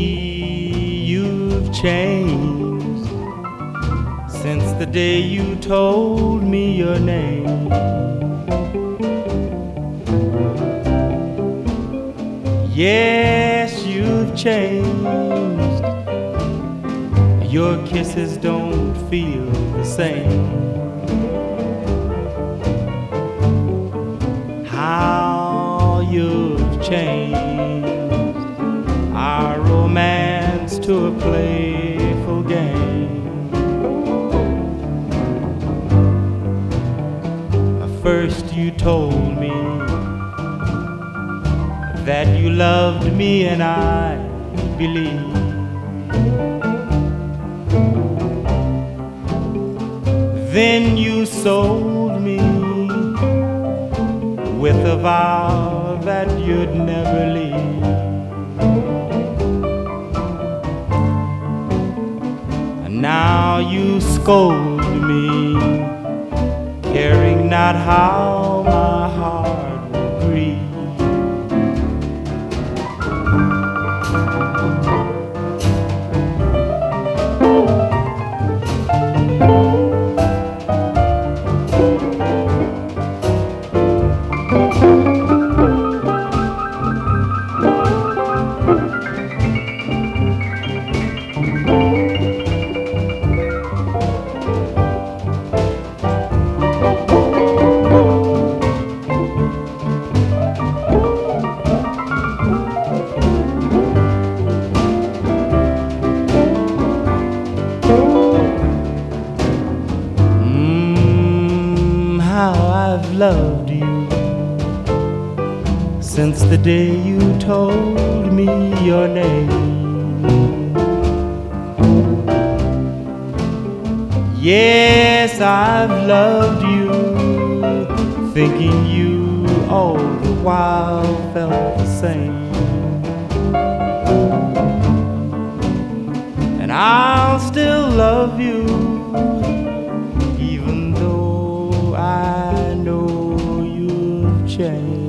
you've changed since the day you told me your name. Yes, you've changed. Your kisses don't feel the same. How you've changed our romance to a playful game. First you told me that you loved me, and I believed. Then you sold me with a vow that you'd never leave. And now you scold me, caring not how my heart will grieve. How I've loved you since the day you told me your name. Yes, I've loved you, thinking you all the while felt the same. And I'll still love you, even though I know you've changed.